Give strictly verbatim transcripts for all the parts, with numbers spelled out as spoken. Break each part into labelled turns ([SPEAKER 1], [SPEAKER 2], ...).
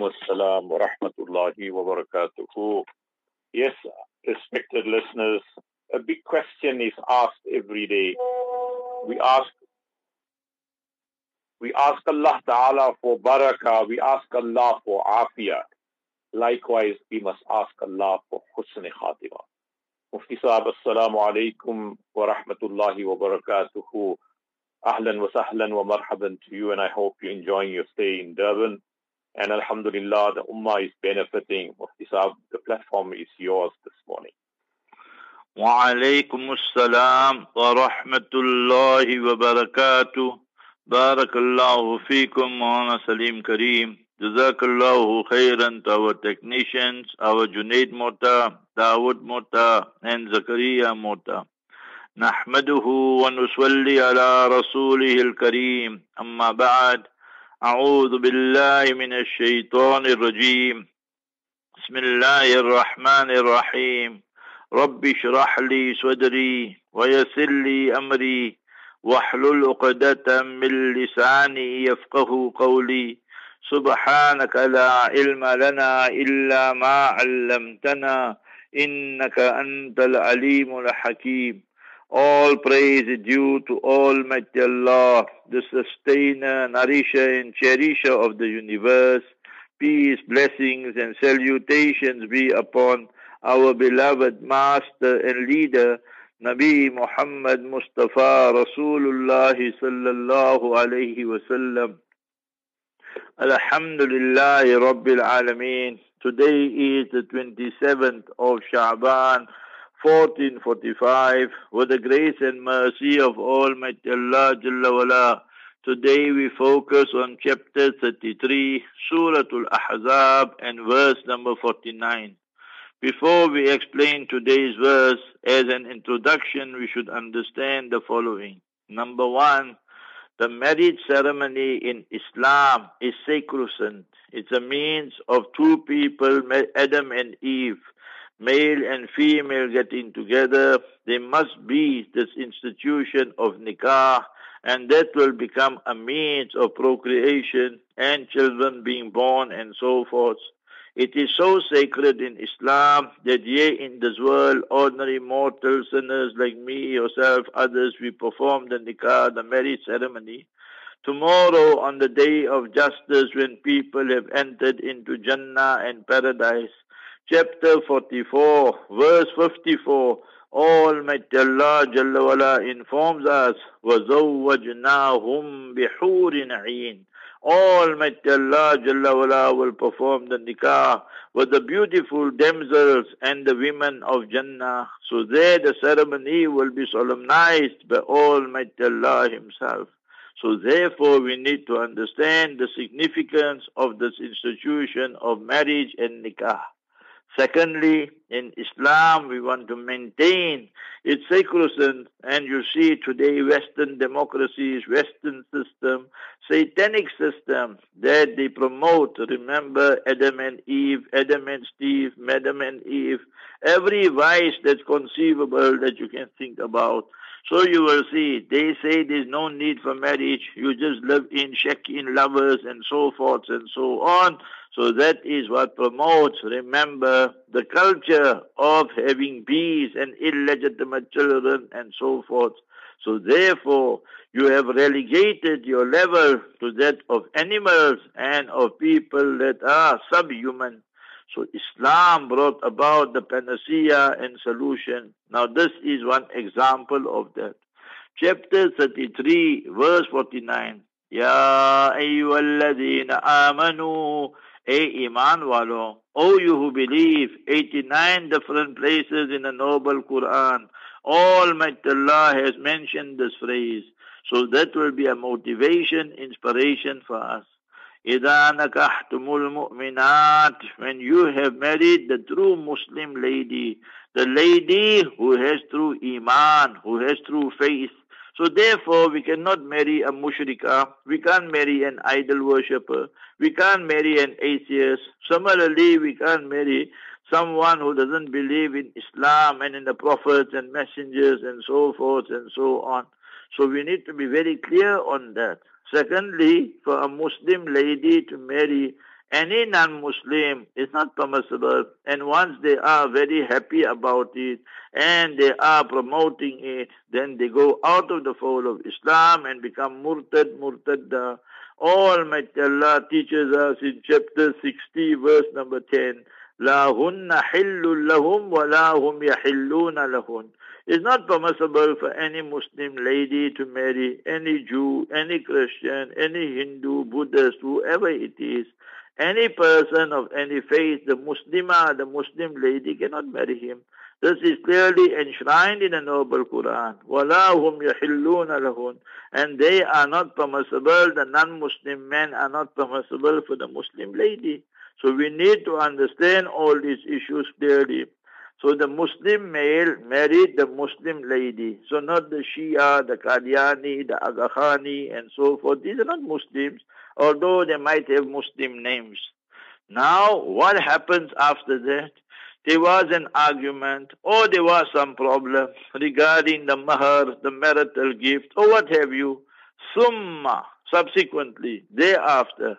[SPEAKER 1] alaikum assalam wa rahmatullahi wa barakatuhu. Yes, respected listeners, a big question is asked every day. We ask we ask Allah Ta'ala for barakah, we ask Allah for afiyah. Likewise, we must ask Allah for husn khatima. Mufti Sahab, assalamu alaikum wa rahmatullahi wa barakatuhu. Ahlan wa sahlan wa marhaban to you, and I hope you're enjoying your stay in Durban. And alhamdulillah, the ummah is benefiting. Mufti Sahab, the platform is yours this morning.
[SPEAKER 2] Wa alaykum assalam wa rahmatullahi wa barakatuh. Barakallahu feekum wa Salim Kareem. Jazakallahu khairan to our technicians, our Junaid Mota, Dawood Mota, and Zakaria Mota. نحمده ونصلي على رسوله الكريم أما بعد أعوذ بالله من الشيطان الرجيم بسم الله الرحمن الرحيم رب اشرح لي صدري ويسر لي أمري واحلل عقدة من لساني يفقه قولي سبحانك لا علم لنا إلا ما علمتنا إنك أنت العليم الحكيم. All praise is due to Almighty Allah, the sustainer, nourisher and cherisher of the universe. Peace, blessings and salutations be upon our beloved master and leader, Nabi Muhammad Mustafa Rasulullah sallallahu alayhi wa sallam. Alhamdulillahi Rabbil Alameen. Today is the twenty-seventh of Sha'ban, fourteen forty-five, with the grace and mercy of Almighty Allah Jalla wala. Today we focus on chapter thirty-three, Surah Al-Ahzab, and verse number forty-nine. Before we explain today's verse, as an introduction, we should understand the following. Number one, the marriage ceremony in Islam is sacrosanct. It's a means of two people, Adam and Eve, male and female getting together. There must be this institution of nikah, and that will become a means of procreation and children being born and so forth. It is so sacred in Islam that here in this world, ordinary mortal sinners like me, yourself, others, we perform the nikah, the marriage ceremony. Tomorrow, on the day of justice, when people have entered into Jannah and paradise, chapter forty-four, verse fifty-four, Almighty Allah Jalla wala informs us, وَزَوَّجْنَاهُمْ بِحُورٍ عِينٍ. Almighty Allah Jalla wala will perform the nikah with the beautiful damsels and the women of Jannah. So there the ceremony will be solemnized by Almighty Allah Himself. So therefore we need to understand the significance of this institution of marriage and nikah. Secondly, in Islam, we want to maintain its sacrosanct, and you see today Western democracies, Western system, satanic system that they promote. Remember Adam and Eve, Adam and Steve, Madam and Eve, every vice that's conceivable that you can think about. So you will see, they say there's no need for marriage, you just live in, check in lovers and so forth and so on. So that is what promotes, remember, the culture of having bees and illegitimate children and so forth. So therefore, you have relegated your level to that of animals and of people that are subhuman. So Islam brought about the panacea and solution. Now this is one example of that. Chapter thirty-three, verse forty-nine. Ya ayyuhalladhina amanu, A iman walo, O you who believe, eighty-nine different places in the noble Quran, Almighty Allah has mentioned this phrase. So that will be a motivation, inspiration for us. إِذَا نَكَحْتُمُ الْمُؤْمِنَاتِ, when you have married the true Muslim lady, the lady who has true iman, who has true faith. So therefore, we cannot marry a mushrika, we can't marry an idol worshipper, we can't marry an atheist. Similarly, we can't marry someone who doesn't believe in Islam and in the prophets and messengers and so forth and so on. So we need to be very clear on that. Secondly, for a Muslim lady to marry any non-Muslim is not permissible. And once they are very happy about it and they are promoting it, then they go out of the fold of Islam and become murtad, murtadda. Almighty Allah teaches us in chapter sixty, verse number ten, La hunna hillun lahum wa la hum yahilluna lahun. It's not permissible for any Muslim lady to marry any Jew, any Christian, any Hindu, Buddhist, whoever it is. Any person of any faith, the Muslimah, the Muslim lady cannot marry him. This is clearly enshrined in the Noble Quran. وَلَا هُمْ يَحِلُّونَ لَهُنْ. And they are not permissible, the non-Muslim men are not permissible for the Muslim lady. So we need to understand all these issues clearly. So the Muslim male married the Muslim lady. So not the Shia, the Qadiani, the Aga Khani, and so forth. These are not Muslims, although they might have Muslim names. Now, what happens after that? There was an argument, or there was some problem regarding the mahar, the marital gift, or what have you. Summa, subsequently, thereafter,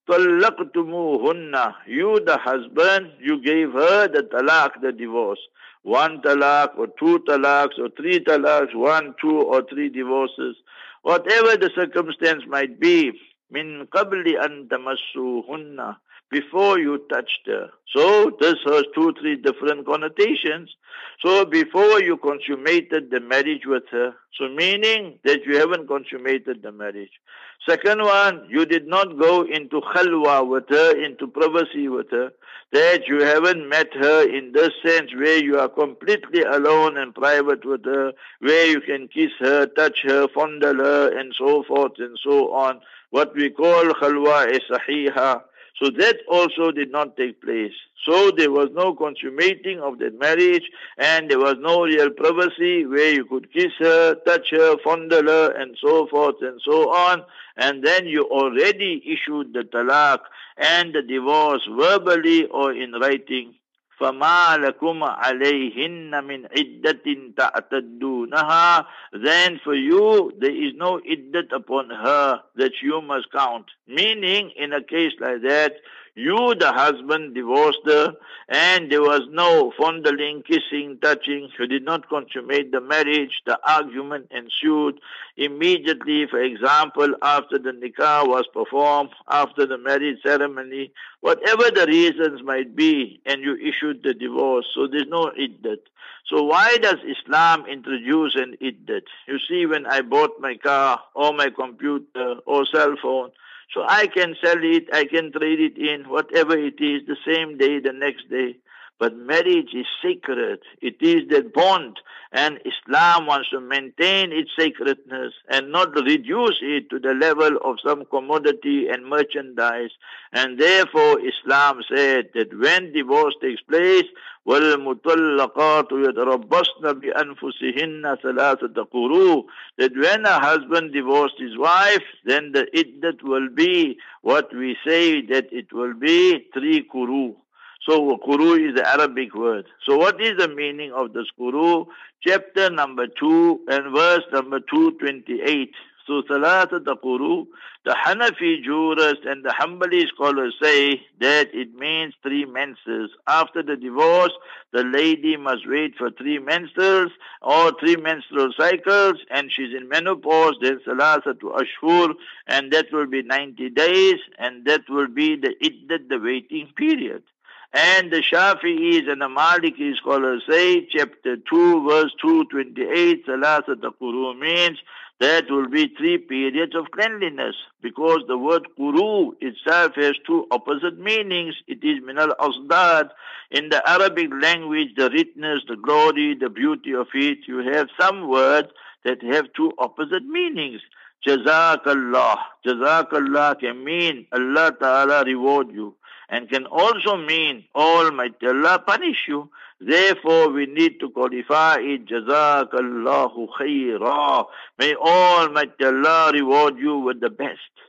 [SPEAKER 2] طَلَّقْتُمُوهُنَّ. You, the husband, you gave her the talaq, the divorce. One talaq, or two talaqs, or three talaqs, one, two, or three divorces. Whatever the circumstance might be, min qabli an tamassuhunna, before you touched her. So this has two, three different connotations. So before you consummated the marriage with her, so meaning that you haven't consummated the marriage. Second one, you did not go into khalwa with her, into privacy with her, that you haven't met her in this sense where you are completely alone and private with her, where you can kiss her, touch her, fondle her, and so forth and so on. What we call khalwa is sahiha. So that also did not take place. So there was no consummating of that marriage, and there was no real privacy where you could kiss her, touch her, fondle her, and so forth and so on. And then you already issued the talaq and the divorce verbally or in writing. فَمَا لَكُمْ عَلَيْهِنَّ مِنْ عِدَّةٍ تَعْتَدُّونَهَا. Then for you, there is no iddat upon her that you must count. Meaning, in a case like that, you, the husband, divorced her, and there was no fondling, kissing, touching. You did not consummate the marriage. The argument ensued immediately. For example, after the nikah was performed, after the marriage ceremony, whatever the reasons might be, and you issued the divorce. So there's no iddat. So why does Islam introduce an iddat? You see, when I bought my car or my computer or cell phone, so I can sell it, I can trade it in, whatever it is, the same day, the next day. But marriage is sacred. It is that bond. And Islam wants to maintain its sacredness and not reduce it to the level of some commodity and merchandise. And therefore Islam said that when divorce takes place, وَالْمُطَلَّقَاتُ يَتَرَبَّصْنَ بِأَنفُسِهِنَّ ثَلَاثَةَ قُرُوءٍ. That when a husband divorced his wife, then the iddat will be what we say that it will be three quru. So quru is the Arabic word. So what is the meaning of this quru? Chapter number two and verse number two twenty-eight. So Salatata quru, the Hanafi jurists and the Hanbali scholars say that it means three menses. After the divorce, the lady must wait for three menstruals or three menstrual cycles, and she's in menopause, then Salatatu ashhur, and that will be ninety days, and that will be the iddat, the waiting period. And the Shafi'is and the Maliki scholars say, chapter two, verse two twenty-eight, Salasata Quru means that will be three periods of cleanliness, because the word Quru itself has two opposite meanings. It is minal asdad. In the Arabic language, the richness, the glory, the beauty of it, you have some words that have two opposite meanings. Jazakallah. Jazakallah can mean Allah Ta'ala reward you, and can also mean Almighty Allah punish you. Therefore, we need to qualify it, Jazakallahu khaira. May Almighty Allah reward you with the best.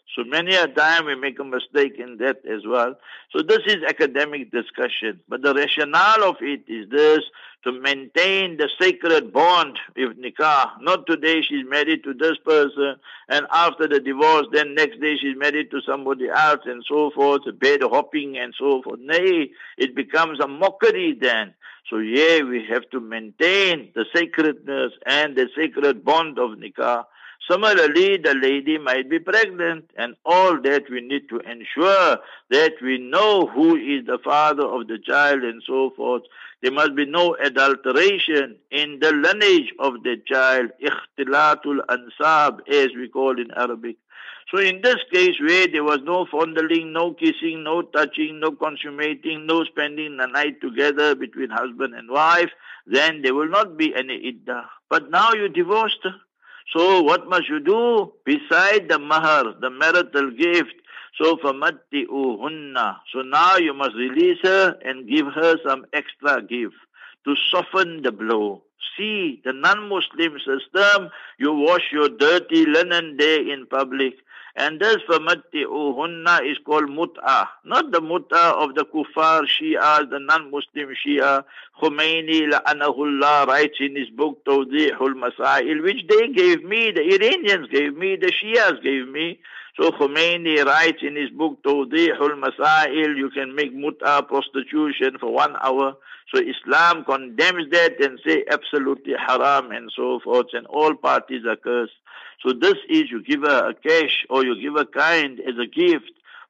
[SPEAKER 2] So many a time we make a mistake in that as well. So this is academic discussion. But the rationale of it is this, to maintain the sacred bond with nikah. Not today she's married to this person and after the divorce then next day she's married to somebody else and so forth, bed hopping and so forth. Nay, it becomes a mockery then. So yeah, we have to maintain the sacredness and the sacred bond of nikah. Similarly, the lady might be pregnant, and all that we need to ensure that we know who is the father of the child and so forth. There must be no adulteration in the lineage of the child, ikhtilatul ansab, as we call in Arabic. So in this case where there was no fondling, no kissing, no touching, no consummating, no spending the night together between husband and wife, then there will not be any iddah. But now you divorced her. So what must you do? Beside the mahar, the marital gift, so famatti'uhunna. So now you must release her and give her some extra gift to soften the blow. See, the non-Muslim system, you wash your dirty linen there in public. And this famatti'uhunna is called mut'ah. Not the mut'ah of the kuffar Shia, the non-Muslim Shia. Khomeini la'anahullah writes in his book Tawdihul Masail, which they gave me, the Iranians gave me, the Shias gave me. So Khomeini writes in his book Tawdihul Masail, you can make mut'ah, prostitution, for one hour. So Islam condemns that and say absolutely haram and so forth, and all parties are cursed. So this is, you give her a cash or you give a kind as a gift.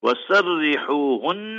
[SPEAKER 2] وَسَرِّحُوهُنَّ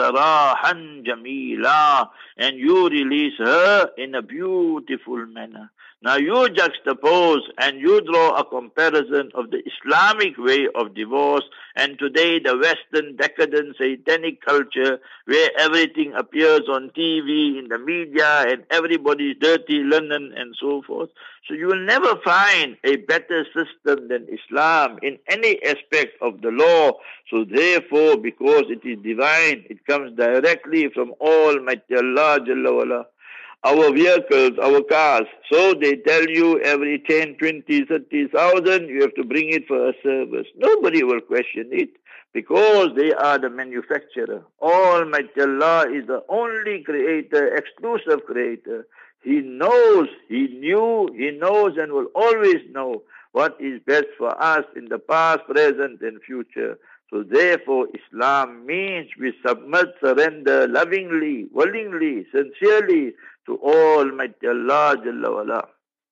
[SPEAKER 2] سَرَاحًا جَمِيلًا, and you release her in a beautiful manner. Now you juxtapose and you draw a comparison of the Islamic way of divorce and today the Western decadent satanic culture where everything appears on T V, in the media, and everybody's dirty linen and so forth. So you will never find a better system than Islam in any aspect of the law. So therefore, because it is divine, it comes directly from Almighty Allah Jalla wala. Our vehicles, our cars, so they tell you every ten, twenty, thirty thousand, you have to bring it for a service. Nobody will question it because they are the manufacturer. Almighty Allah is the only creator, exclusive creator. He knows, He knew, He knows and will always know what is best for us in the past, present and future. So therefore, Islam means we submit, surrender lovingly, willingly, sincerely to Almighty Allah Jalla wala.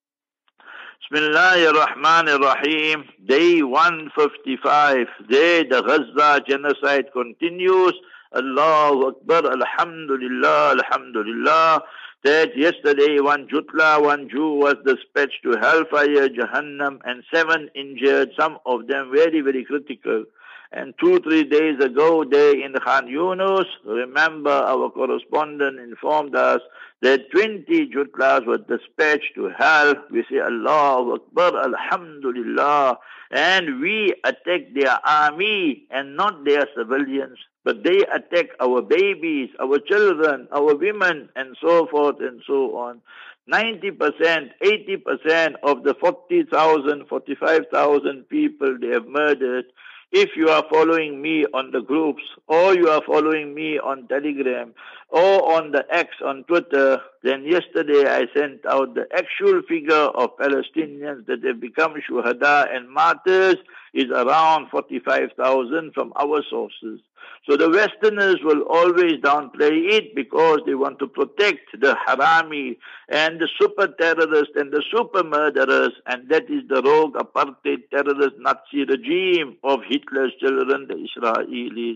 [SPEAKER 2] Bismillahir Rahmanir Rahim. Day one fifty-five. Day the Gaza genocide continues. Allahu Akbar. Alhamdulillah. Alhamdulillah. That yesterday one Jutla, one Jew was dispatched to hellfire, Jahannam, and seven injured, some of them very, very critical. And two, three days ago, there in Khan Yunus, remember our correspondent informed us that twenty Jutlas were dispatched to hell. We say, Allahu Akbar, Alhamdulillah. And we attack their army and not their civilians. But they attack our babies, our children, our women, and so forth and so on. ninety percent, eighty percent of the forty thousand, forty-five thousand people they have murdered. If you are following me on the groups, or you are following me on Telegram, or on the X on Twitter, then yesterday I sent out the actual figure of Palestinians that have become shuhada and martyrs is around forty-five thousand from our sources. So the Westerners will always downplay it because they want to protect the harami and the super terrorists and the super murderers, and that is the rogue apartheid terrorist Nazi regime of Hitler's children, the Israelis.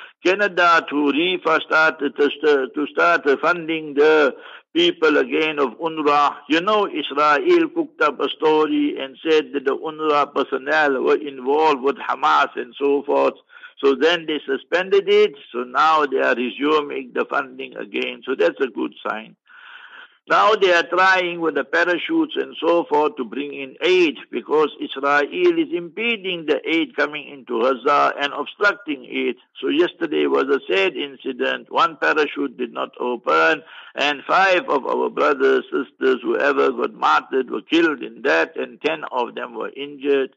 [SPEAKER 2] Canada to re started to, to start funding the people again of UNRWA. You know, Israel cooked up a story and said that the UNRWA personnel were involved with Hamas and so forth. So then they suspended it. So now they are resuming the funding again. So that's a good sign. Now they are trying with the parachutes and so forth to bring in aid because Israel is impeding the aid coming into Gaza and obstructing it. So yesterday was a sad incident. One parachute did not open and five of our brothers, sisters, whoever got martyred were killed in that and ten of them were injured.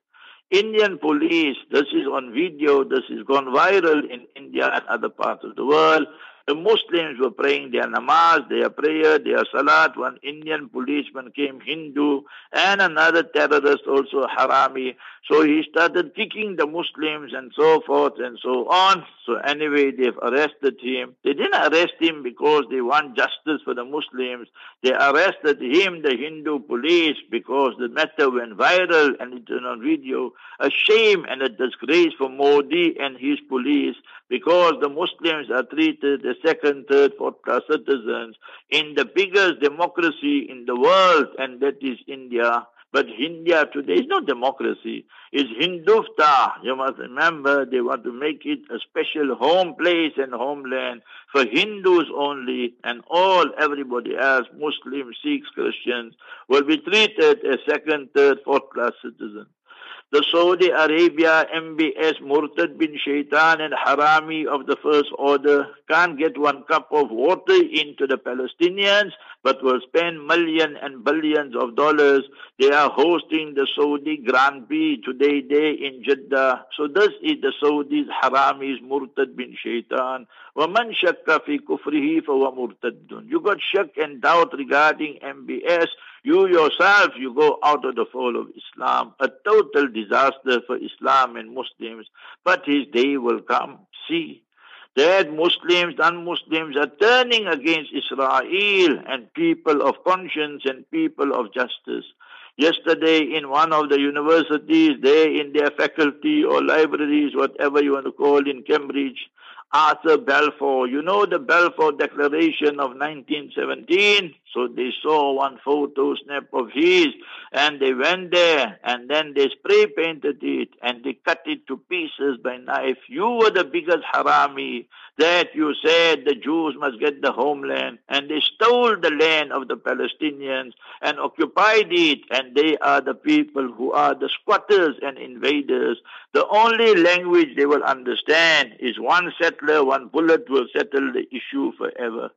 [SPEAKER 2] Indian police, this is on video, this has gone viral in India and other parts of the world. The Muslims were praying their namaz, their prayer, their salat. One Indian policeman came, Hindu, and another terrorist, also Harami. So he started kicking the Muslims and so forth and so on. So anyway, they've arrested him. They didn't arrest him because they want justice for the Muslims. They arrested him, the Hindu police, because the matter went viral and it's on video. A shame and a disgrace for Modi and his police, because the Muslims are treated as second, third, fourth class citizens in the biggest democracy in the world, and that is India. But India today is not democracy, it's Hindutva. You must remember, they want to make it a special home place and homeland for Hindus only, and all, everybody else, Muslims, Sikhs, Christians, will be treated as second, third, fourth class citizens. The Saudi Arabia M B S Murtad bin Shaitan and Harami of the first order can't get one cup of water into the Palestinians, but will spend millions and billions of dollars. They are hosting the Saudi Grand Prix today there in Jeddah. So this is the Saudis, Haramis, Murtad bin Shaitan. وَمَنْ شَكَّ فِي كُفْرِهِ فَهُوَ مُرْتَدٌ. You got shak and doubt regarding M B S. You yourself, you go out of the fold of Islam. A total disaster for Islam and Muslims. But his day will come. See, that Muslims, non-Muslims are turning against Israel and people of conscience and people of justice. Yesterday in one of the universities, there in their faculty or libraries, whatever you want to call in Cambridge, Arthur Balfour, you know the Balfour Declaration of nineteen seventeen? So they saw one photo snap of his, and they went there, and then they spray painted it, and they cut it to pieces by knife. You were the biggest harami that you said the Jews must get the homeland, and they stole the land of the Palestinians and occupied it, and they are the people who are the squatters and invaders. The only language they will understand is one settler, one bullet will settle the issue forever.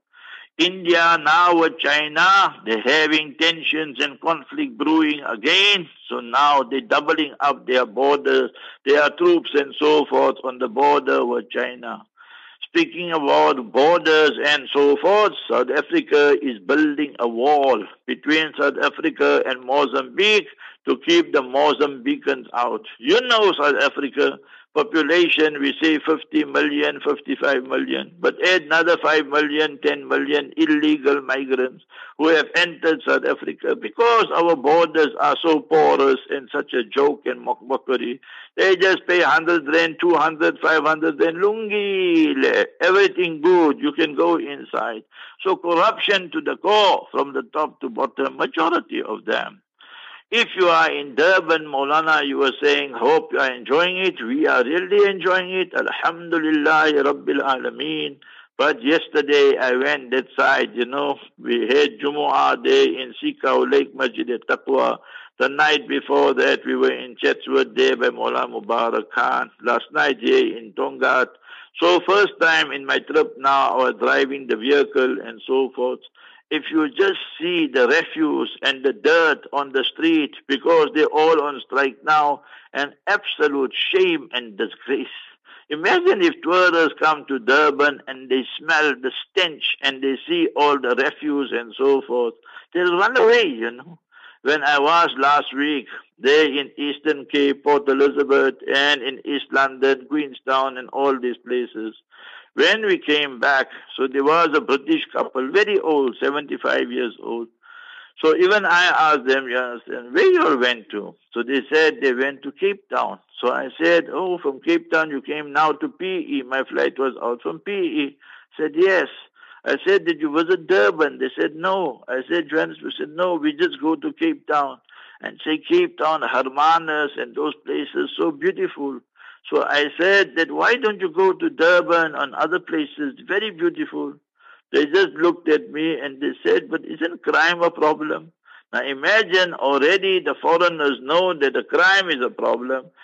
[SPEAKER 2] India now with China, they're having tensions and conflict brewing again. So now they're doubling up their borders, their troops and so forth on the border with China. Speaking about borders and so forth, South Africa is building a wall between South Africa and Mozambique to keep the Mozambicans out. You know South Africa, population, we say fifty million, fifty-five million, but add another five million, ten million illegal migrants who have entered South Africa because our borders are so porous and such a joke and mockery. They just pay one hundred rand, two hundred, five hundred rand, lungi, everything good, you can go inside. So corruption to the core, from the top to bottom, majority of them. If you are in Durban, Maulana, you were saying, hope you are enjoying it. We are really enjoying it. Alhamdulillah, Rabbil Alameen. But yesterday I went that side, you know, we had Jumu'ah Day in Sikau Lake Masjid Taqwa. The night before that we were in Chatsworth Day by Maulana Mubarak Khan. Last night here in Tongat. So first time in my trip now, I was driving the vehicle and so forth. If you just see the refuse and the dirt on the street, because they're all on strike now, an absolute shame and disgrace. Imagine if tourists come to Durban and they smell the stench and they see all the refuse and so forth. They'll run away, you know. When I was last week there in Eastern Cape, Port Elizabeth, and in East London, Queenstown, and all these places, when we came back, so there was a British couple, very old, seventy-five years old. So even I asked them, you understand, where you all went to? So they said they went to Cape Town. So I said, oh, from Cape Town you came now to P E. My flight was out from P E. Said, yes. I said, did you visit Durban? They said, no. I said, Johannesburg? Said, no, we just go to Cape Town. And say, Cape Town, Hermanus, and those places, so beautiful. So I said that why don't you go to Durban and other places, very beautiful. They just looked at me and they said, but isn't crime a problem? Now imagine already the foreigners know that the crime is a problem.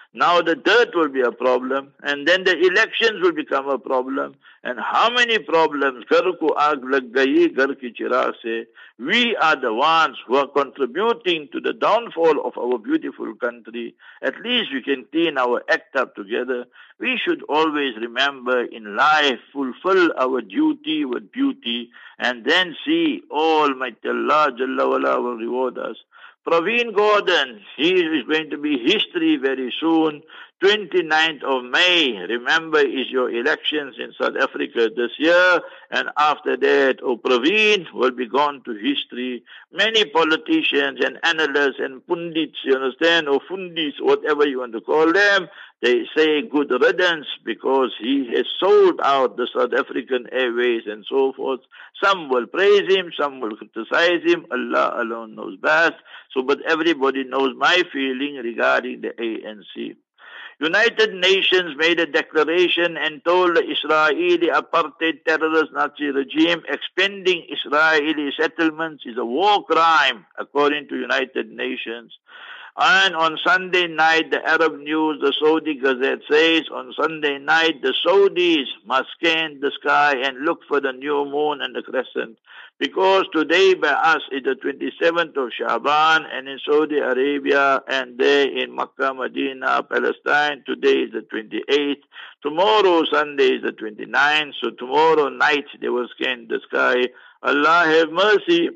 [SPEAKER 2] Now the dirt will be a problem, and then the elections will become a problem. And how many problems? Ghar ko aag lag gayi, ghar ki chirag se. We are the ones who are contributing to the downfall of our beautiful country. At least we can clean our act up together. We should always remember in life, fulfill our duty with beauty, and then see Almighty Allah Jalla wala will reward us. Praveen Gordhan, he is going to be history very soon. twenty-ninth of May, remember, is your elections in South Africa this year. And after that, oh, Praveen will be gone to history. Many politicians and analysts and pundits, you understand, or fundis, whatever you want to call them, they say good riddance because he has sold out the South African Airways and so forth. Some will praise him, some will criticize him. Allah alone knows best. So, but everybody knows my feeling regarding the A N C. United Nations made a declaration and told the Israeli apartheid terrorist Nazi regime expanding Israeli settlements is a war crime, according to United Nations. And on Sunday night, the Arab News, the Saudi Gazette says, on Sunday night, the Saudis must scan the sky and look for the new moon and the crescent. Because today by us is the twenty-seventh of Shaban, and in Saudi Arabia and there in Makkah, Medina, Palestine, today is the twenty-eighth. Tomorrow, Sunday, is the twenty-ninth. So tomorrow night, they will scan the sky. Allah have mercy.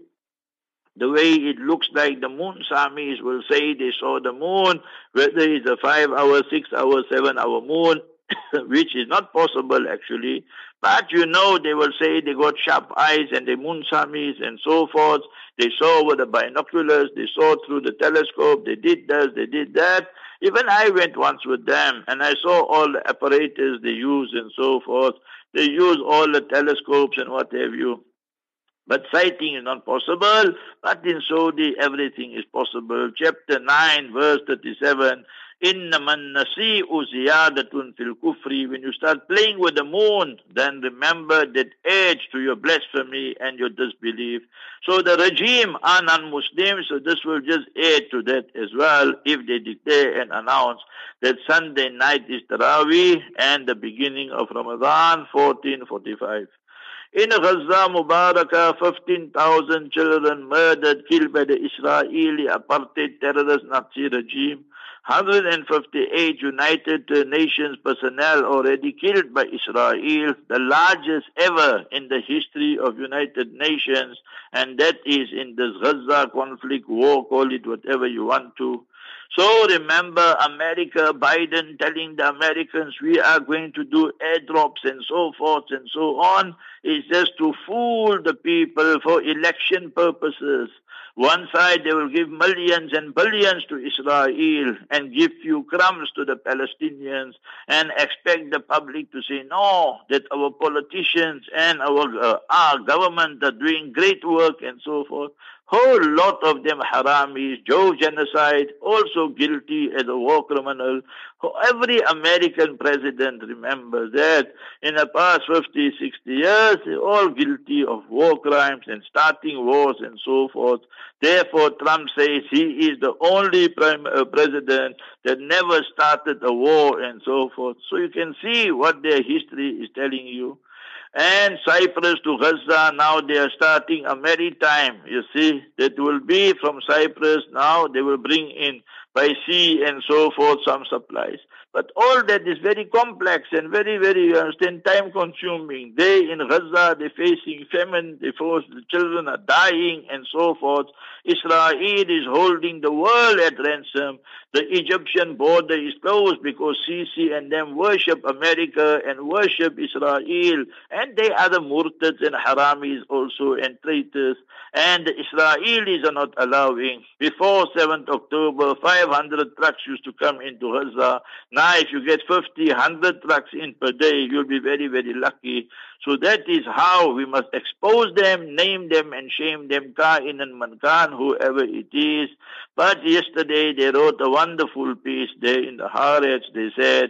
[SPEAKER 2] The way it looks like the moon Samis will say they saw the moon, whether it's a five-hour, six-hour, seven-hour moon, which is not possible actually. But you know, they will say they got sharp eyes and the moon Samis and so forth. They saw with the binoculars, they saw through the telescope, they did this, they did that. Even I went once with them and I saw all the apparatus they use and so forth. They use all the telescopes and what have you. But sighting is not possible, but in Saudi everything is possible. Chapter nine, verse thirty-seven, Innaman nasi'u ziyadatun fil kufri. When you start playing with the moon, then remember that adds to your blasphemy and your disbelief. So the regime are non-Muslims, so this will just add to that as well if they declare and announce that Sunday night is Taraweeh and the beginning of Ramadan, fourteen forty-five. In Gaza Mubarakah, fifteen thousand children murdered, killed by the Israeli apartheid terrorist Nazi regime. one hundred fifty-eight United Nations personnel already killed by Israel, the largest ever in the history of United Nations, and that is in this Gaza conflict war, call it whatever you want to. So remember America, Biden telling the Americans we are going to do airdrops and so forth and so on, is just to fool the people for election purposes. One side they will give millions and billions to Israel and give few crumbs to the Palestinians and expect the public to say no, that our politicians and our, uh, our government are doing great work and so forth. Whole lot of them haramis, Joe genocide, also guilty as a war criminal. Every American president remembers that in the past fifty, sixty years, they're all guilty of war crimes and starting wars and so forth. Therefore, Trump says he is the only prime, uh, president that never started a war and so forth. So you can see what their history is telling you. And Cyprus to Gaza, now they are starting a maritime, you see, that will be from Cyprus now, they will bring in by sea and so forth some supplies. But all that is very complex and very, very, you understand, time consuming. They in Gaza, they're facing famine, they force, the children are dying and so forth. Israel is holding the world at ransom. The Egyptian border is closed because Sisi and them worship America and worship Israel. And they are the murtads and haramis also and traitors. And the Israelis are not allowing. Before seventh October, five hundred trucks used to come into Gaza. Now if you get fifty, one hundred trucks in per day, you'll be very, very lucky. So that is how we must expose them, name them and shame them, Ka'in and Mankan, whoever it is. But yesterday they wrote a wonderful piece there in the Haaretz. They said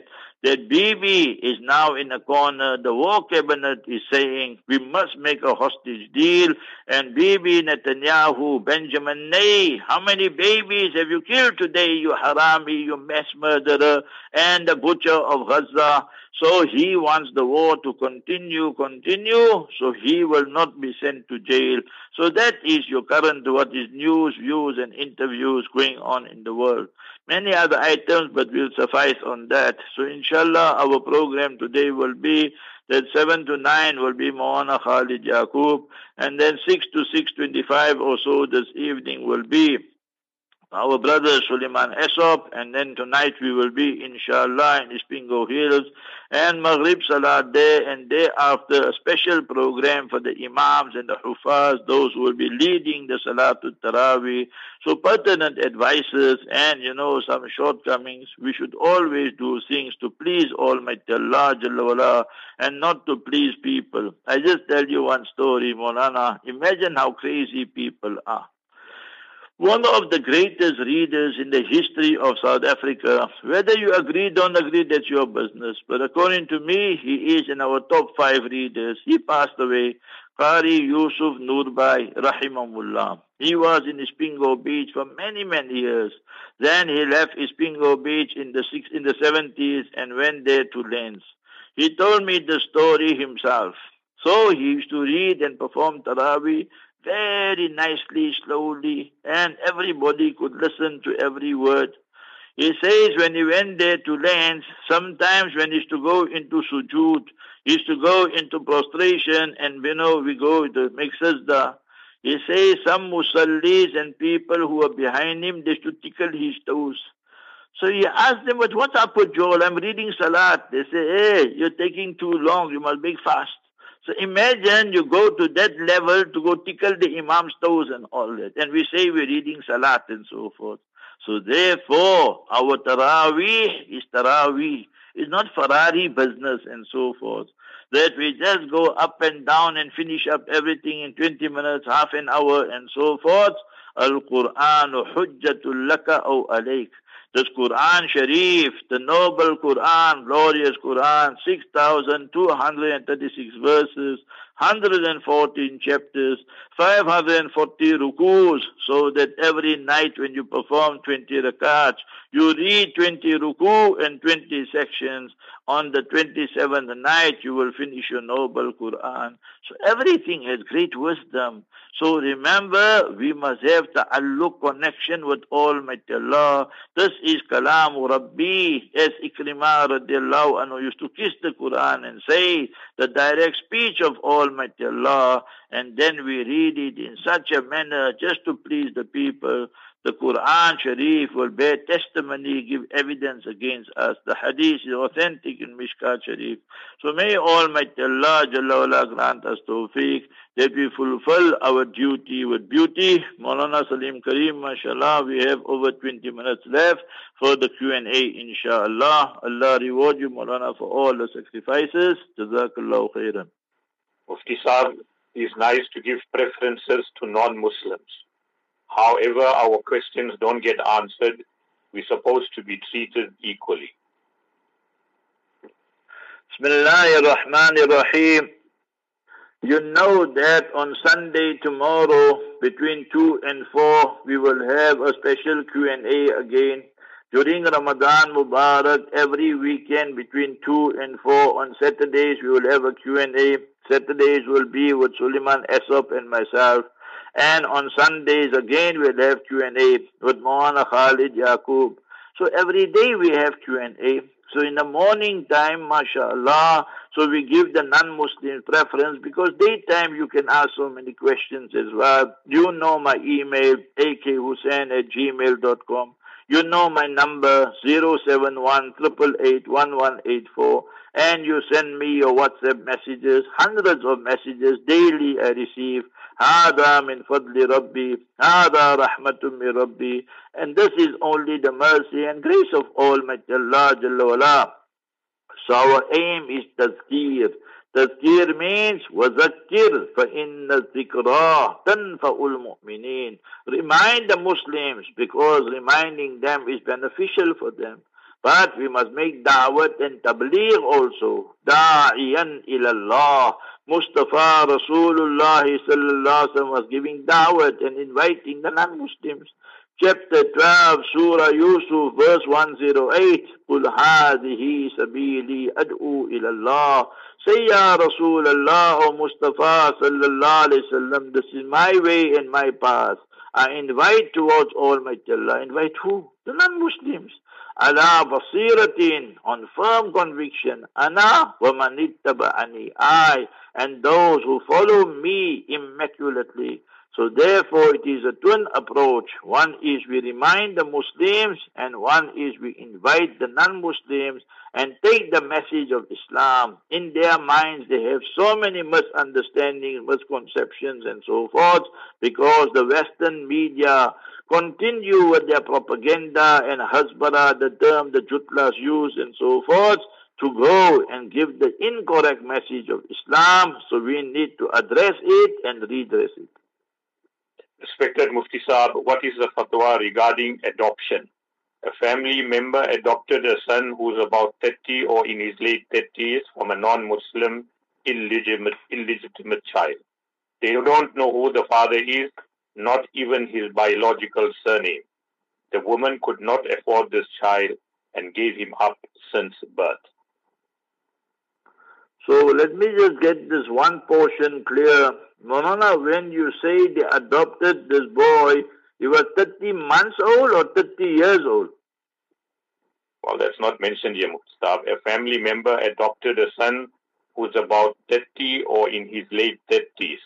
[SPEAKER 2] that Bibi is now in a corner. The war cabinet is saying we must make a hostage deal. And Bibi Netanyahu, Benjamin, nay, how many babies have you killed today, you harami, you mass murderer, and the butcher of Gaza? So he wants the war to continue, continue, so he will not be sent to jail. So that is your current, what is news, views, and interviews going on in the world. Many other items, but we'll suffice on that. So inshallah, our program today will be that seven to nine will be Maulana Khalid Yaqub, and then six to six twenty-five or so this evening will be our brother Suleiman Esop, and then tonight we will be, inshallah, in Ispingo Hills, and Maghrib Salat day, and day after a special program for the Imams and the Hufaz, those who will be leading the Salatul Taraweeh. So pertinent advices and, you know, some shortcomings. We should always do things to please Almighty Allah Jalla wala, and not to please people. I just tell you one story, Maulana. Imagine how crazy people are. One of the greatest readers in the history of South Africa, whether you agree, don't agree, that's your business. But according to me, he is in our top five readers. He passed away, Qari Yusuf Nurbai, Rahimahullah. He was in Ispingo Beach for many, many years. Then he left Ispingo Beach in the six, in the seventies and went there to Lens. He told me the story himself. So he used to read and perform Taraweeh very nicely, slowly, and everybody could listen to every word. He says when he went there to Lens, sometimes when he used to go into sujood, he used to go into prostration, and you know, we go to make sajda. He says some musallis and people who are behind him, they used to tickle his toes. So he asked them, but what's up with Joel? I'm reading Salat. They say, hey, you're taking too long, you must make fast. So imagine you go to that level to go tickle the Imam's toes and all that. And we say we're reading Salat and so forth. So therefore, our Taraweeh is Taraweeh. It's not Ferrari business and so forth. That we just go up and down and finish up everything in twenty minutes, half an hour and so forth. Al-Qur'anu hujjatul laka aw alayk. This Quran Sharif, the noble Quran, glorious Quran, six thousand two hundred thirty-six verses, one hundred fourteen chapters, five hundred forty rukus, so that every night when you perform twenty rakats, you read twenty ruku and twenty sections. On the twenty-seventh night, you will finish your noble Quran. So everything has great wisdom. So remember, we must have ta'alluq, connection with Almighty Allah. This is Kalamu Rabbi, as Ikrimah radiallahu anhu used to kiss the Quran and say, the direct speech of Almighty Allah, and then we read it in such a manner just to please the people. The Quran Sharif will bear testimony, give evidence against us. The Hadith is authentic in Mishkat Sharif. So may Almighty Allah Jalla wala grant us tawfiq that we fulfill our duty with beauty. Maulana Salim Kareem, mashallah, we have over twenty minutes left for the Q and A, inshallah. Allah reward you, Maulana, for all the sacrifices. Jazakallahu khairan.
[SPEAKER 1] Mufti Saab, it is nice to give preferences to non-Muslims. However, our questions don't get answered. We're supposed to be treated equally.
[SPEAKER 2] Bismillahirrahmanirrahim. You know that on Sunday tomorrow, between two and four, we will have a special Q and A again. During Ramadan Mubarak, every weekend between two and four, on Saturdays we will have a Q and A. Saturdays will be with Suleiman Esop and myself. And on Sundays again we'll have Q and A with Maulana Khalid Yaqub. So every day we have Q and A. So in the morning time, mashallah, so we give the non-Muslim preference because daytime you can ask so many questions as well. You know my email, a k hussain at gmail dot com. You know my number, zero seven one, eight eight eight, one one eight four. And you send me your WhatsApp messages, hundreds of messages daily I receive. هذا من فضل ربي هذا رحمة من ربي, and this is only the mercy and grace of Almighty Allah Jalla wala. So our aim is tazkir. Tazkir means وَذَكِّرْ فَإِنَّ الذِّكْرَى تَنْفَعُ الْمُؤْمِنِينَ. Remind the Muslims because reminding them is beneficial for them. But we must make da'wat and tabligh also. Da'iyan ilallah. Mustafa Rasulullah sallallahu alaihi wasallam was giving da'wat and inviting the non-Muslims. Chapter twelve, Surah Yusuf, verse one oh eight. Qul hadhihi sabili ad'u ilallah. Say, Ya Rasulullah, O Mustafa sallallahu alaihi wasallam, this is my way and my path. I invite towards Almighty Allah. Invite who? The non-Muslims. Ala basiratin, on firm conviction. Ana wa manittaba'ani, I and those who follow me immaculately. So therefore it is a twin approach. One is we remind the Muslims, and one is we invite the non-Muslims and take the message of Islam. In their minds they have so many misunderstandings, misconceptions and so forth, because the Western media continue with their propaganda and hasbara, the term the Jutlas use and so forth, to go and give the incorrect message of Islam. So we need to address it and redress it.
[SPEAKER 1] Respected Mufti Saab, what is the fatwa regarding adoption? A family member adopted a son who is about thirty or in his late thirties from a non-Muslim illegitimate, illegitimate child. They don't know who the father is, not even his biological surname. The woman could not afford this child and gave him up since birth.
[SPEAKER 2] So let me just get this one portion clear. Maulana, when you say they adopted this boy, he was thirty months old or thirty years old?
[SPEAKER 1] Well, that's not mentioned here, Mufti Saab. A family member adopted a son who's about thirty or in his late thirties.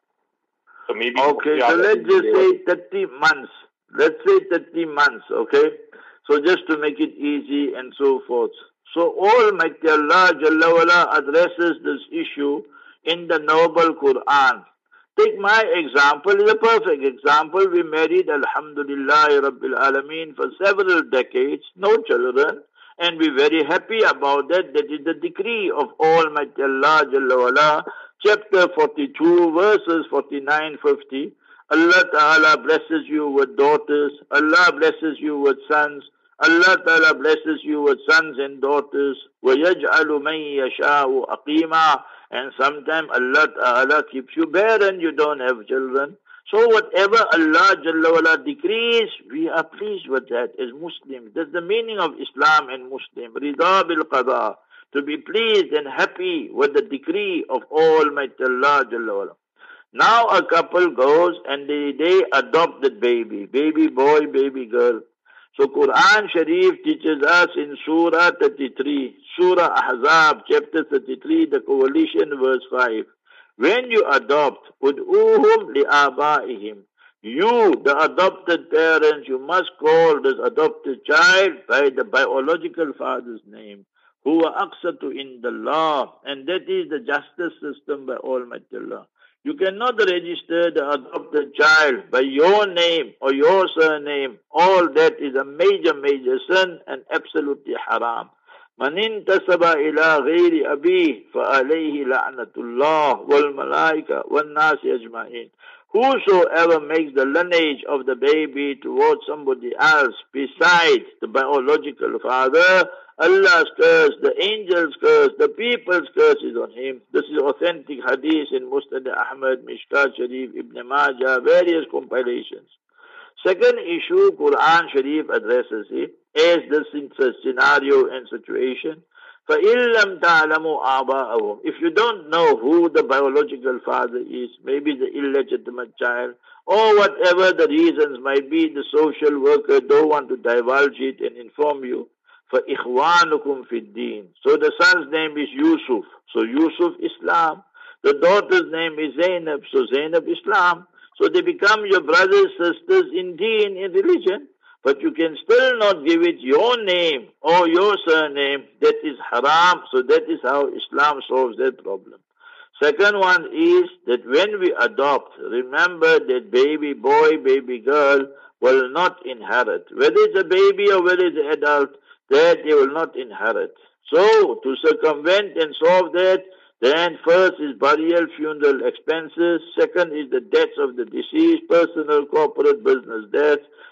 [SPEAKER 1] So maybe...
[SPEAKER 2] Okay, so let's just say thirty months. Let's say thirty months, okay? So just to make it easy and so forth. So Almighty Allah Jalla wala addresses this issue in the noble Quran. Take my example, is a perfect example. We married, Alhamdulillah Rabbil Alameen, for several decades, no children, and we're very happy about that. That is the decree of Almighty Allah Jalla wala. Chapter forty-two, verses forty-nine fifty. Allah Ta'ala blesses you with daughters. Allah blesses you with sons. Allah Ta'ala blesses you with sons and daughters. وَيَجْعَلُ مَن يَشَاءُ أَقِيمًا. And sometimes Allah Ta'ala keeps you barren, you don't have children. So whatever Allah Jalla wala decrees, we are pleased with that as Muslims. That's the meaning of Islam and Muslim. Rida bil qada. To be pleased and happy with the decree of Almighty Allah Jalla wala. Now a couple goes and they, they adopt the baby. Baby boy, baby girl. So Quran Sharif teaches us in Surah thirty-three, Surah Ahzab, chapter thirty-three, the coalition, verse five. When you adopt, ud'uhum li'abaihim. You, the adopted parents, you must call this adopted child by the biological father's name. Huwa aqsatu indallah. And that is the justice system by Almighty Allah. You cannot register the adopted child by your name or your surname. All that is a major, major sin and absolutely haram. Man intasaba ila ghayri abih fa alayhi la'natullah wal malaika wal nasi ajma'in. Whosoever makes the lineage of the baby towards somebody else besides the biological father, Allah's curse, the angels' curse, the people's curse is on him. This is authentic hadith in Musnad Ahmad, Mishkat Sharif, Ibn Majah, various compilations. Second issue, Quran Sharif addresses it as this scenario and situation. فَإِن لَمْ تَعْلَمُوا آبَاءَهُمْ. If you don't know who the biological father is, maybe the illegitimate child, or whatever the reasons might be, the social worker don't want to divulge it and inform you. فَإِخْوَانُكُمْ فِي الدِّينِ. So the son's name is Yusuf. So Yusuf, Islam. The daughter's name is Zainab. So Zainab, Islam. So they become your brothers, sisters in deen, in religion. But you can still not give it your name or your surname. That is haram. So that is how Islam solves that problem. Second one is that when we adopt, remember that baby boy, baby girl will not inherit. Whether it's a baby or whether it's an adult, that they will not inherit. So to circumvent and solve that, then first is burial, funeral expenses. Second is the debts of the deceased, personal, corporate, business debts.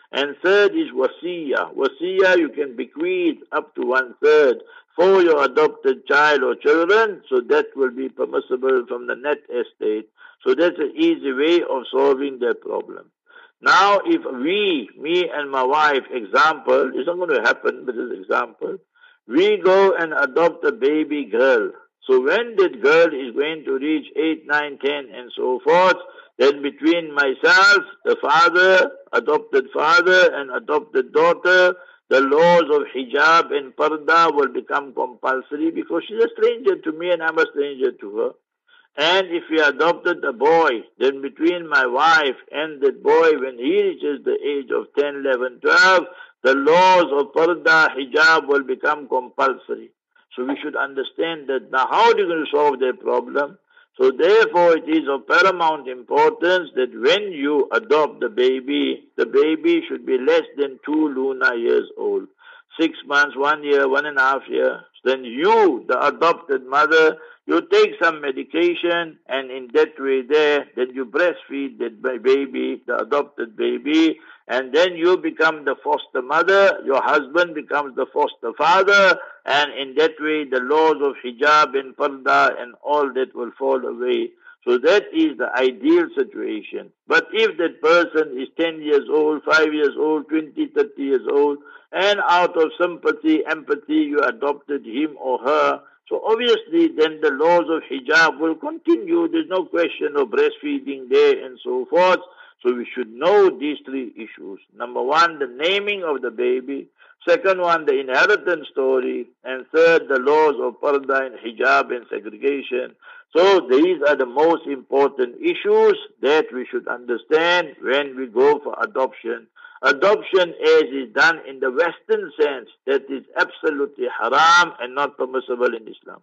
[SPEAKER 2] And third is wasiya. Wasiya you can bequeath up to one third for your adopted child or children, so that will be permissible from the net estate. So that's an easy way of solving that problem. Now, if we, me and my wife, example, it's not going to happen, but it's example, we go and adopt a baby girl. So when that girl is going to reach eight, nine, ten, and so forth, then between myself, the father, adopted father, and adopted daughter, the laws of hijab and parda will become compulsory because she's a stranger to me and I'm a stranger to her. And if we adopted a boy, then between my wife and that boy, when he reaches the age of ten, eleven, twelve, the laws of parda, hijab will become compulsory. So we should understand that. Now how are you going to solve that problem? So therefore it is of paramount importance that when you adopt the baby, the baby should be less than two lunar years old. Six months, one year, one and a half year. Then you, the adopted mother, you take some medication and in that way there, then you breastfeed that baby, the adopted baby, and then you become the foster mother, your husband becomes the foster father, and in that way the laws of hijab and parda and all that will fall away. So that is the ideal situation. But if that person is ten years old, five years old, twenty, thirty years old, and out of sympathy, empathy, you adopted him or her, so obviously then the laws of hijab will continue. There's no question of breastfeeding there and so forth. So we should know these three issues. Number one, the naming of the baby. Second one, the inheritance story. And third, the laws of parda and hijab and segregation. So these are the most important issues that we should understand when we go for adoption. Adoption as is done in the Western sense, that is absolutely haram and not permissible in Islam.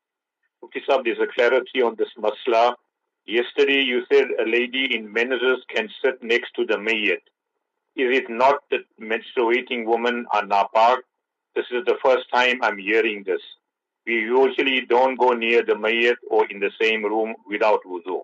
[SPEAKER 1] Okay, sir, there's a clarity on this masla. Yesterday you said a lady in menses can sit next to the mayyit. Is it not that menstruating women are napak? This is the first time I'm hearing this. We usually don't go near the mayyit or in the same room without wudu.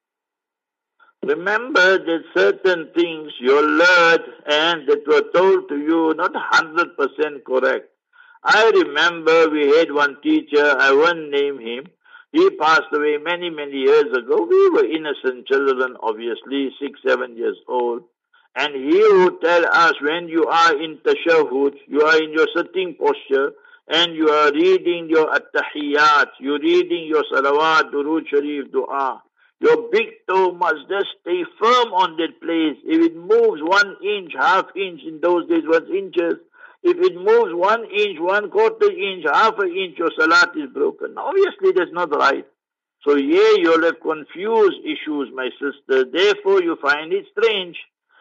[SPEAKER 2] Remember that certain things you learned and that were told to you not one hundred percent correct. I remember we had one teacher, I won't name him. He passed away many, many years ago. We were innocent children, obviously, six, seven years old. And he would tell us when you are in tashahhud, you are in your sitting posture, and you are reading your at-tahiyyat, you're reading your salawat, durood sharif, dua. Your big toe must just stay firm on that place. If it moves one inch, half inch, in those days was inches, if it moves one inch, one quarter inch, half an inch, your salat is broken. Obviously that's not right. So yeah, you'll have confused issues, my sister. Therefore you find it strange.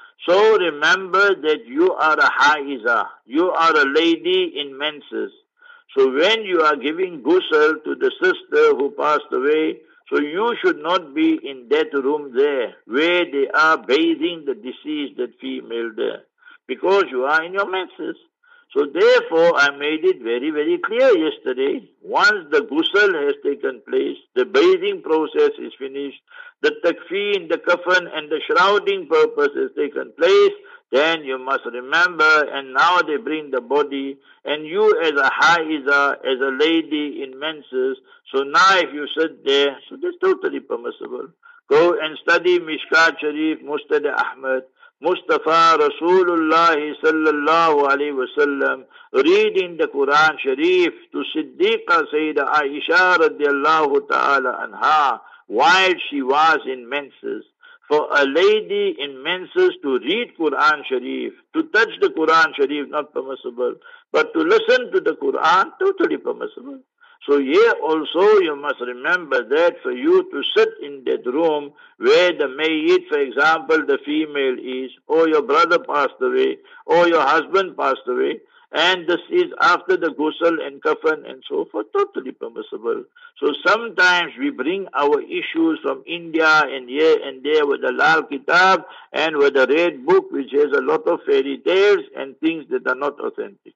[SPEAKER 2] So remember that you are a haiza. You are a lady in menses. So when you are giving ghusl to the sister who passed away, so you should not be in that room there where they are bathing the deceased, that female there, because you are in your menses. So therefore, I made it very, very clear yesterday. Once the ghusl has taken place, the bathing process is finished, the takfeen, the kafan, and the shrouding purpose has taken place, then you must remember, and now they bring the body, and you as a haiza, as a lady in menses, so now if you sit there, so that's totally permissible. Go and study Mishkat Sharif, Mustad Ahmad, Mustafa Rasulullah sallallahu alayhi wasallam, reading the Quran Sharif to Siddiqa Sayyidah Aisha radiallahu ta'ala anha, while she was in menses. For a lady in menses to read Quran Sharif, to touch the Quran Sharif, not permissible, but to listen to the Quran, totally permissible. So here also you must remember that for you to sit in that room where the mayyit, for example, the female is, or your brother passed away, or your husband passed away, and this is after the ghusl and kafan and so forth, totally permissible. So sometimes we bring our issues from India and here and there with the Lal Kitab and with the Red Book, which has a lot of fairy tales and things that are not authentic.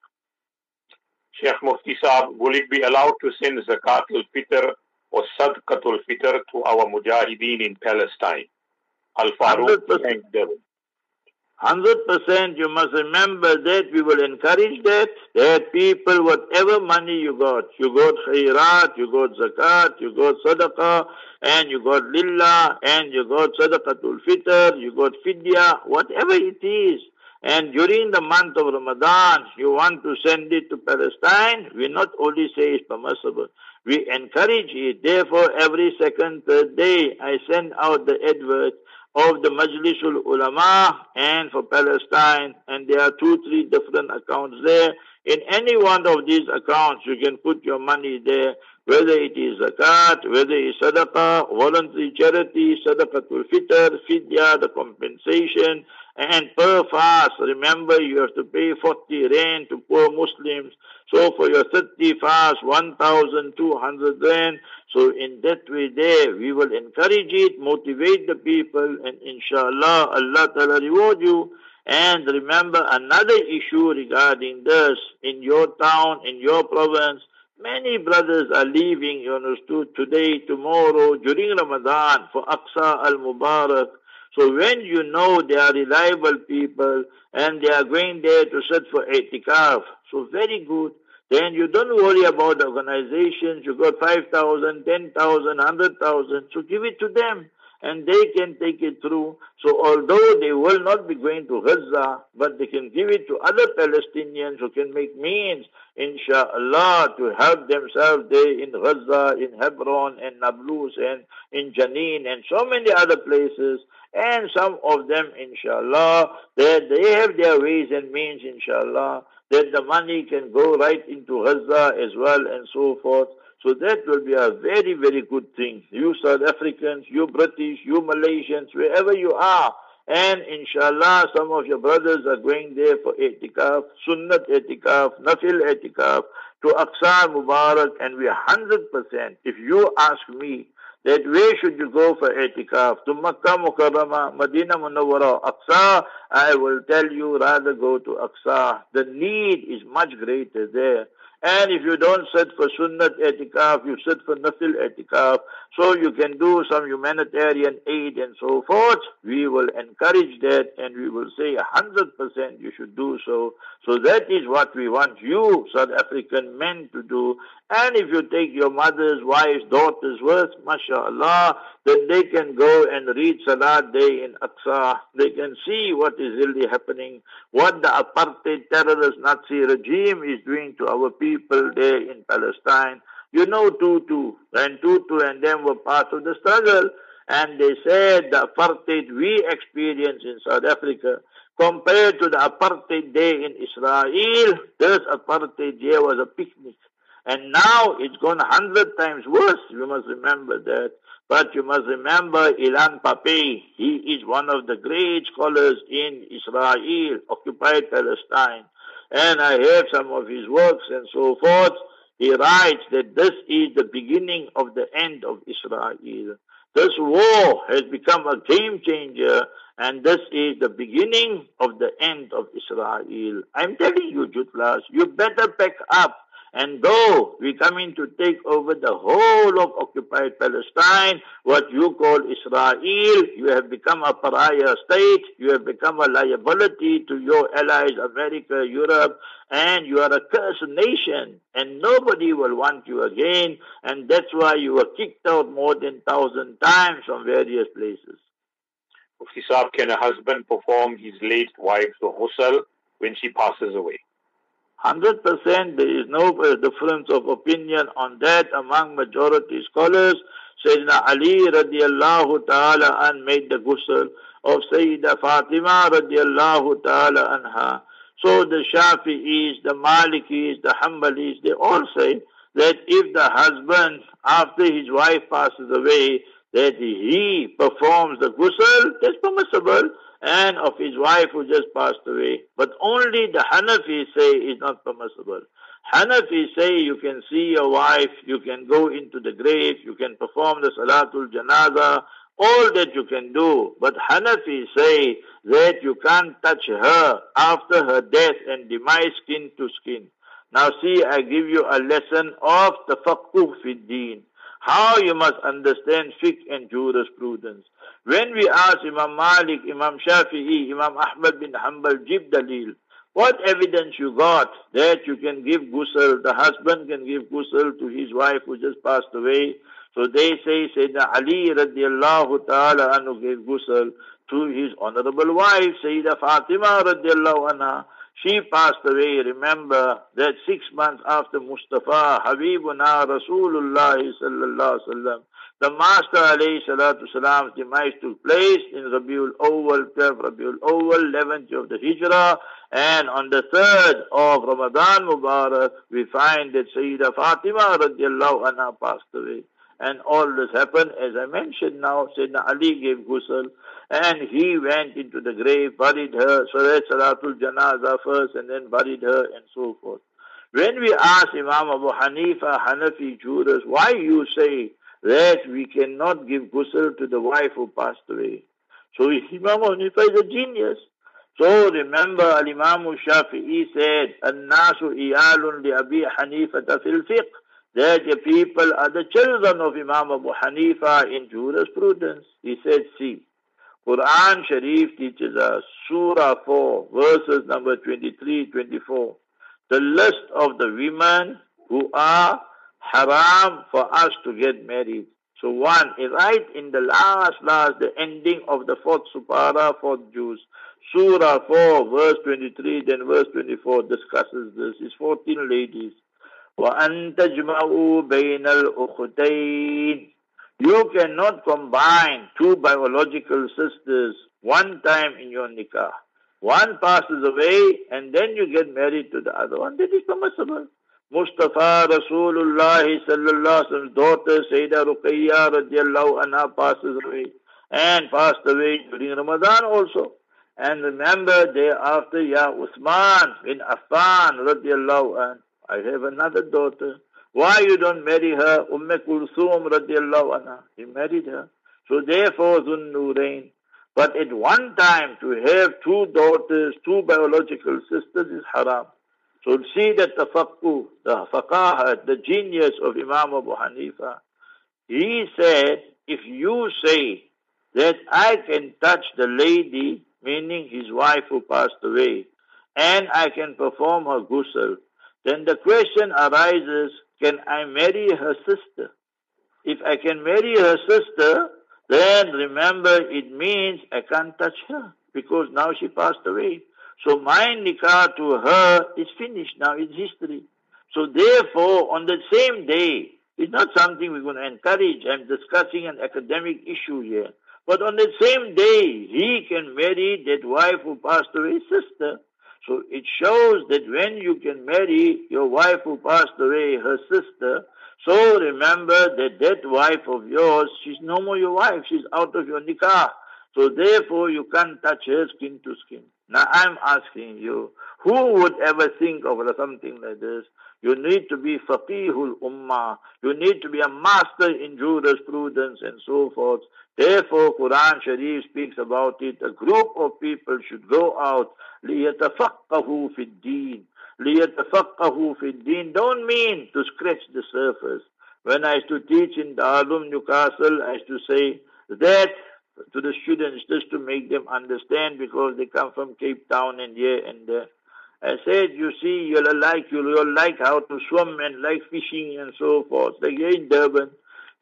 [SPEAKER 1] Sheikh Mufti Saab, will it be allowed to send Zakatul Fitr or Sadqatul Fitr to our Mujahideen in Palestine? Al-Faruq and Devon.
[SPEAKER 2] Hundred percent you must remember that we will encourage that, that people, whatever money you got, you got khairat, you got zakat, you got sadaqah, and you got lillah, and you got sadaqatul fitr, you got fidya, whatever it is. And during the month of Ramadan, you want to send it to Palestine, we not only say it's permissible, we encourage it. Therefore, every second, third day, I send out the advert of the Majlisul Ulama and for Palestine, and there are two, three different accounts there. In any one of these accounts, you can put your money there, whether it is zakat, whether it is sadaqah, voluntary charity, sadaqatul fitr, fidya, the compensation, and per fast, remember you have to pay forty rand to poor Muslims. So for your thirty fast, one thousand two hundred rand. So in that way there, we will encourage it, motivate the people, and inshallah, Allah Ta'ala reward you. And remember another issue regarding this, in your town, in your province, many brothers are leaving, you understood, today, tomorrow, during Ramadan for Aqsa al-Mubarak. So when you know they are reliable people and they are going there to sit for i'tikaf, so very good. Then you don't worry about the organizations. You got five thousand, ten thousand, one hundred thousand. So give it to them and they can take it through. So although they will not be going to Gaza, but they can give it to other Palestinians who can make means, inshallah, to help themselves there in Gaza, in Hebron, and Nablus, and in Jenin, and so many other places. And some of them, inshallah, that they have their ways and means, inshallah, that the money can go right into Gaza as well and so forth. So that will be a very, very good thing. You South Africans, you British, you Malaysians, wherever you are. And inshallah, some of your brothers are going there for i'tikaf, sunnat i'tikaf, nafil i'tikaf, to Aqsa Mubarak, and we are one hundred percent. If you ask me, that where should you go for i'tikaf? To Makkah Mukarramah, Medina Munawwara, Aqsa, I will tell you rather go to Aqsa. The need is much greater there. And if you don't sit for sunnat i'tikaf, you sit for nafil i'tikaf, so you can do some humanitarian aid and so forth. We will encourage that and we will say one hundred percent you should do so. So that is what we want you, South African men, to do. And if you take your mothers, wives, daughters with, mashallah, then they can go and read Salat Day in Aqsa. They can see what is really happening, what the apartheid terrorist Nazi regime is doing to our people there in Palestine. You know Tutu, and Tutu and them were part of the struggle. And they said the apartheid we experienced in South Africa, compared to the apartheid day in Israel, this apartheid here was a picnic. And now it's gone a hundred times worse. You must remember that. But you must remember Ilan Pape. He is one of the great scholars in Israel, occupied Palestine. And I have some of his works and so forth. He writes that this is the beginning of the end of Israel. This war has become a game changer, and this is the beginning of the end of Israel. I'm telling you, Jutlas, you better pack up and go. We're coming to take over the whole of occupied Palestine, what you call Israel. You have become a pariah state. You have become a liability to your allies, America, Europe, and you are a cursed nation, and nobody will want you again, and that's why you were kicked out more than thousand times from various places.
[SPEAKER 1] Mufti Saab, can a husband perform his late wife's ghusl when she passes away?
[SPEAKER 2] one hundred percent there is no difference of opinion on that among majority scholars. Sayyidina Ali radiallahu ta'ala an made the ghusl of Sayyida Fatima radiallahu ta'ala anha. So the Shafi'is, the Malikis, the Hanbalis, they all say that if the husband, after his wife passes away, that he performs the ghusl, that's permissible, and of his wife who just passed away. But only the Hanafis say is not permissible. Hanafis say you can see your wife, you can go into the grave, you can perform the Salatul Janaza, all that you can do. But Hanafis say that you can't touch her after her death and demise skin to skin. Now see, I give you a lesson of tafaqquh fi deen. how you must understand fiqh and jurisprudence. When we ask Imam Malik, Imam Shafi'i, Imam Ahmad bin Hanbal, give dalil, what evidence you got that you can give ghusl, the husband can give ghusl to his wife who just passed away? So they say Sayyidina Ali radiallahu ta'ala anhu gave ghusl to his honorable wife, Sayyida Fatima radiallahu anha. She passed away, remember, that six months after Mustafa, Habibuna Rasulullah sallallahu alaihi wasallam, the Master alayhi salatu salam's demise took place in Rabiul Awwal, twelfth Rabiul Awwal, eleventh of the Hijrah, and on the third of Ramadan Mubarak, we find that Sayyida Fatima radiallahu anha passed away. And all this happened, as I mentioned now, Sayyidina Ali gave ghusl, and he went into the grave, buried her, so that Salatul Janazah first, and then buried her, and so forth. When we ask Imam Abu Hanifa, Hanafi jurors, why you say that we cannot give ghusl to the wife who passed away? So Imam Abu Hanifa is a genius. So remember, Al-Imam Shafi'i said, An-nasu iyalun li Abi Hanifata fil fiqh, that the people are the children of Imam Abu Hanifa in jurisprudence. He said, see, Quran Sharif teaches us, Surah four, verses number twenty-three, twenty-four, the list of the women who are haram for us to get married. So one is right in the last, last, the ending of the fourth Supara, fourth Juz. Surah four, verse twenty-three, then verse twenty-four discusses this. It's fourteen ladies. وَأَن تَجْمَعُوا بَيْنَ الْأُخْتَيْنِ. You cannot combine two biological sisters one time in your nikah. One passes away and then you get married to the other one. That is permissible. Mustafa Rasulullah sallallahu alaihi wasallam's daughter Sayyida Ruqayya radiallahu anha passes away and passed away during Ramadan also. And remember thereafter, Ya Uthman bin Affan radiallahu anhu, I have another daughter. Why you don't marry her? Umm Kulthum radiallahu anha. He married her. So therefore, Zun Nurain. But at one time, to have two daughters, two biological sisters is haram. So see that the faqhu, the faqahat, the genius of Imam Abu Hanifa. He said, if you say that I can touch the lady, meaning his wife who passed away, and I can perform her ghusl, then the question arises, can I marry her sister? If I can marry her sister, then remember it means I can't touch her because now she passed away. So my nikah to her is finished now, it's history. So therefore, on the same day, it's not something we're going to encourage. I'm discussing an academic issue here. But on the same day, he can marry that wife who passed away, sister. So it shows that when you can marry your wife who passed away, her sister, so remember that that wife of yours, she's no more your wife, she's out of your nikah. So therefore you can't touch her skin to skin. Now I'm asking you, who would ever think of something like this? You need to be faqihul ummah. You need to be a master in jurisprudence and so forth. Therefore, Quran Sharif speaks about it. A group of people should go out. لِيَتَفَقَّهُ فِي الدِّينِ لِيَتَفَقَّهُ فِي الدِّينِ don't mean to scratch the surface. When I used to teach in Darul Newcastle, I used to say that to the students just to make them understand because they come from Cape Town and here and there. I said, you see, you'll like, you'll like how to swim and like fishing and so forth, like here in Durban.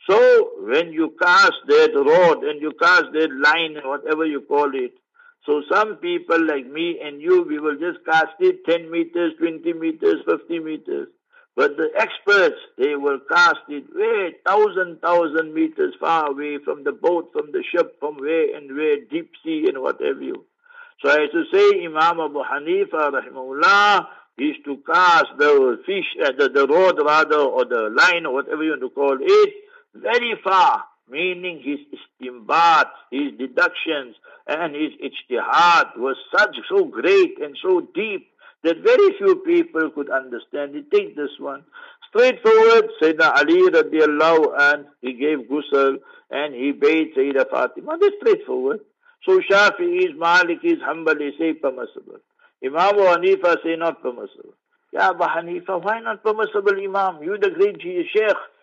[SPEAKER 2] So when you cast that rod and you cast that line and whatever you call it, so some people like me and you, we will just cast it ten meters, twenty meters, fifty meters. But the experts, they will cast it way, thousand, thousand meters far away from the boat, from the ship, from where and where, deep sea and whatever you. So I used to say, Imam Abu Hanifa, rahimahullah, used to cast the fish, uh, the, the rod rather, or the line, or whatever you want to call it, very far, meaning his istimbat, his deductions, and his ijtihad was such, so great and so deep that very few people could understand it. Take this one. Straightforward, Sayyidina Ali radiallahu anhu, he gave ghusl and he bathed Sayyida Fatima. That's straightforward. So Shafi'is, Malikis, Hanbalis say permissible. Imam Abu Hanifa say not permissible. Ya Abu Hanifa, why not permissible, Imam? You the great Sheikh.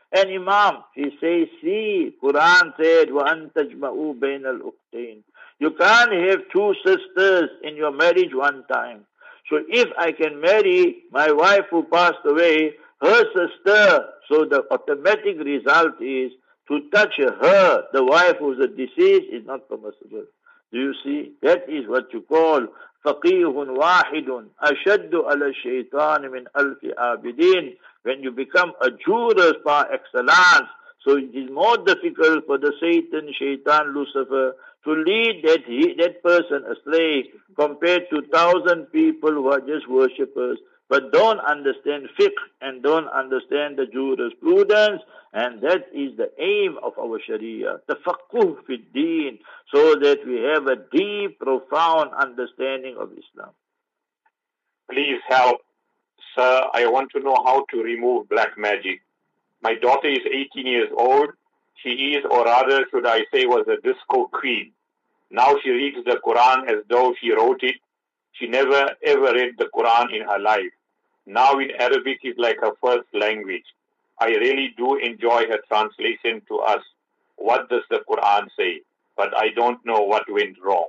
[SPEAKER 2] And Imam, he says, see, Quran said, وَأَن تَجْمَعُوا بَيْنَ الْأُخْتَيْنِ. You can't have two sisters in your marriage one time. So if I can marry my wife who passed away, her sister, so the automatic result is to touch her, the wife who's a deceased, is not permissible. Do you see? That is what you call فَقِيهٌ وَاحِدٌ أَشَدُّ عَلَى الشَّيْطَانِ مِنْ أَلْفِ عَابِدِينَ. When you become a jurist par excellence, so it is more difficult for the Satan, Shaitan, Lucifer to lead that he, that person astray compared to thousand people who are just worshippers but don't understand fiqh and don't understand the jurisprudence, and that is the aim of our Sharia, tafaqquh fi deen, so that we have a deep, profound understanding of Islam.
[SPEAKER 1] Please help, sir. I want to know how to remove black magic. My daughter is eighteen years old. She is, or rather should I say, was a disco queen. Now she reads the Quran as though she wrote it. She never ever read the Quran in her life. Now in Arabic is like her first language. I really do enjoy her translation to us. What does the Quran say? But I don't know what went wrong.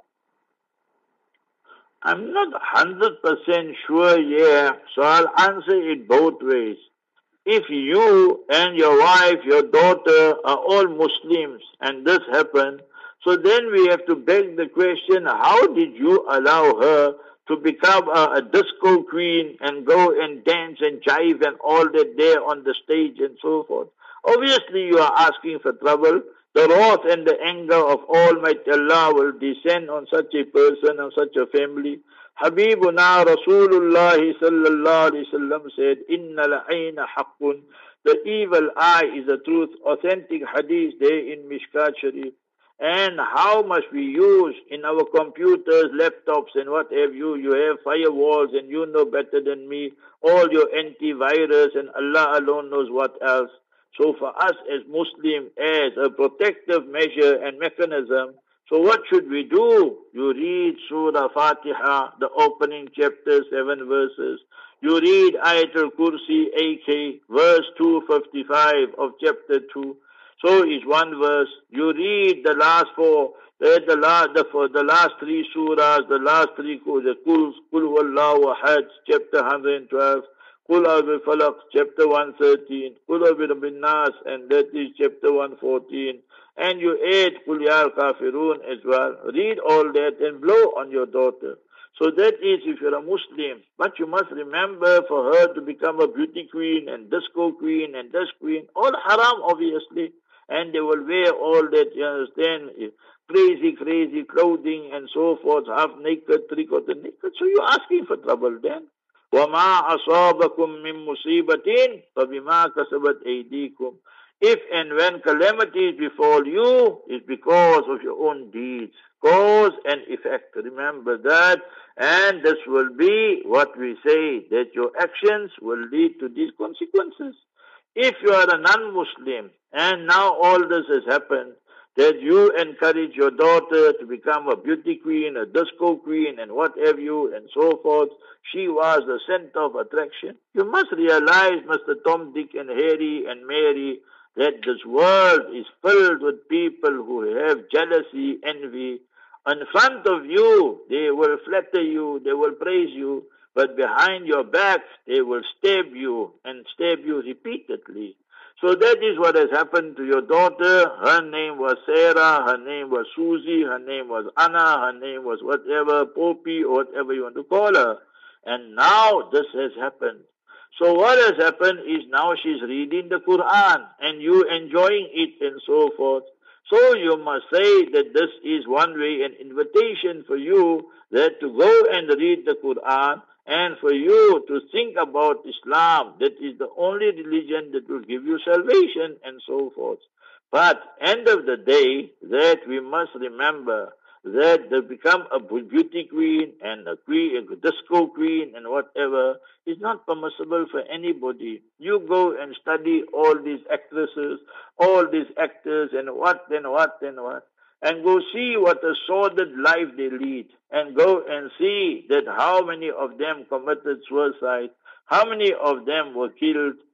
[SPEAKER 2] I'm not one hundred percent sure here, so I'll answer it both ways. If you and your wife, your daughter are all Muslims and this happened, so then we have to beg the question, how did you allow her to become a, a disco queen and go and dance and jive and all that there on the stage and so forth? Obviously you are asking for trouble. The wrath and the anger of Almighty Allah will descend on such a person and such a family. Habibuna Rasulullah sallallahu alaihi wasallam said, Inna al-ayna haqqun. The evil eye is the truth. Authentic hadith there in Mishkat Sharif. And how much we use in our computers, laptops and what have you. You have firewalls and you know better than me. All your antivirus and Allah alone knows what else. So for us as Muslim, as a protective measure and mechanism, so what should we do? You read Surah Fatiha, the opening chapter, seven verses. You read Ayatul Kursi, A K, verse two fifty-five of chapter two. So is one verse. You read the last four, the, the, last, the, for the last three surahs, the last three, the Kul, Kul Wallahu Ahad, chapter one hundred twelve. Qul A'udhu Falaq, chapter one thirteen, Qul A'udhu Bin Nas, and that is chapter one fourteen. And you add Qul Ya Al-Kafirun as well. Read all that and blow on your daughter. So that is if you're a Muslim. But you must remember, for her to become a beauty queen and disco queen and this queen, all haram obviously. And they will wear all that, you understand, crazy, crazy clothing and so forth, half naked, three-quarter naked. So you're asking for trouble then. وَمَا أَصَابَكُم مِّن مُّصِيبَةٍ فَبِمَا كَسَبَتْ أَيْدِيكُم. If and when calamities befall you, it's because of your own deeds. Cause and effect. Remember that. And this will be what we say, that your actions will lead to these consequences. If you are a non-Muslim, and now all this has happened, that you encourage your daughter to become a beauty queen, a disco queen, and what have you, and so forth, she was the center of attraction. You must realize, Mister Tom, Dick, and Harry, and Mary, that this world is filled with people who have jealousy, envy. In front of you, they will flatter you, they will praise you, but behind your back, they will stab you, and stab you repeatedly. So that is what has happened to your daughter. Her name was Sarah, her name was Susie, her name was Anna, her name was whatever, Poppy, or whatever you want to call her. And now this has happened. So what has happened is now she's reading the Quran and you enjoying it and so forth. So you must say that this is one way, an invitation for you that to go and read the Quran, and for you to think about Islam, that is the only religion that will give you salvation and so forth. But end of the day, that we must remember that to become a beauty queen and a queen, a disco queen and whatever is not permissible for anybody. You go and study all these actresses, all these actors and what and what and what. And go see what a sordid life they lead. And go and see that how many of them committed suicide, how many of them were killed,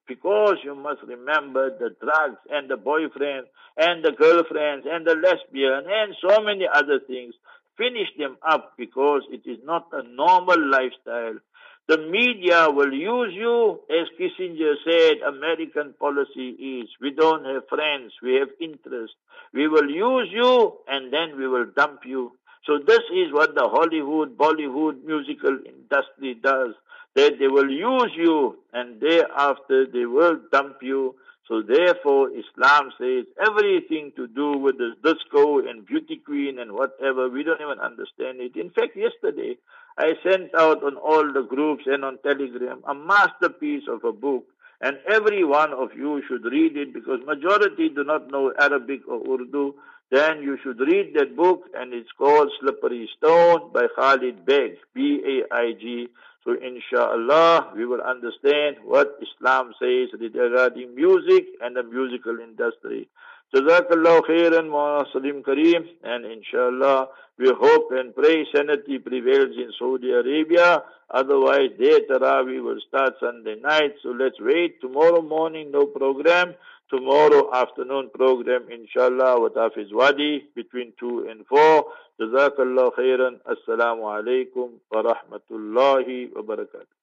[SPEAKER 2] because you must remember the drugs and the boyfriend and the girlfriends and the lesbian and so many other things. Finish them up because it is not a normal lifestyle. The media will use you, as Kissinger said, American policy is, we don't have friends, we have interest. We will use you and then we will dump you. So this is what the Hollywood, Bollywood musical industry does, that they will use you and thereafter they will dump you. So therefore Islam says everything to do with the disco and beauty queen and whatever, we don't even understand it. In fact, yesterday I sent out on all the groups and on Telegram a masterpiece of a book, and every one of you should read it because majority do not know Arabic or Urdu. Then you should read that book, and it's called Slippery Stone by Khalid Beg, B A I G. So inshallah, we will understand what Islam says regarding music and the musical industry. Jazakallah khairan, Mawlana Salim Kareem, and inshallah, we hope and pray sanity prevails in Saudi Arabia. Otherwise, their Taraweeh will start Sunday night. So let's wait. Tomorrow morning, no program. Tomorrow afternoon program, inshallah, with Hafiz Wadi between two and four. Jazakallah khairan. Assalamu alaikum wa rahmatullahi wa barakatuh.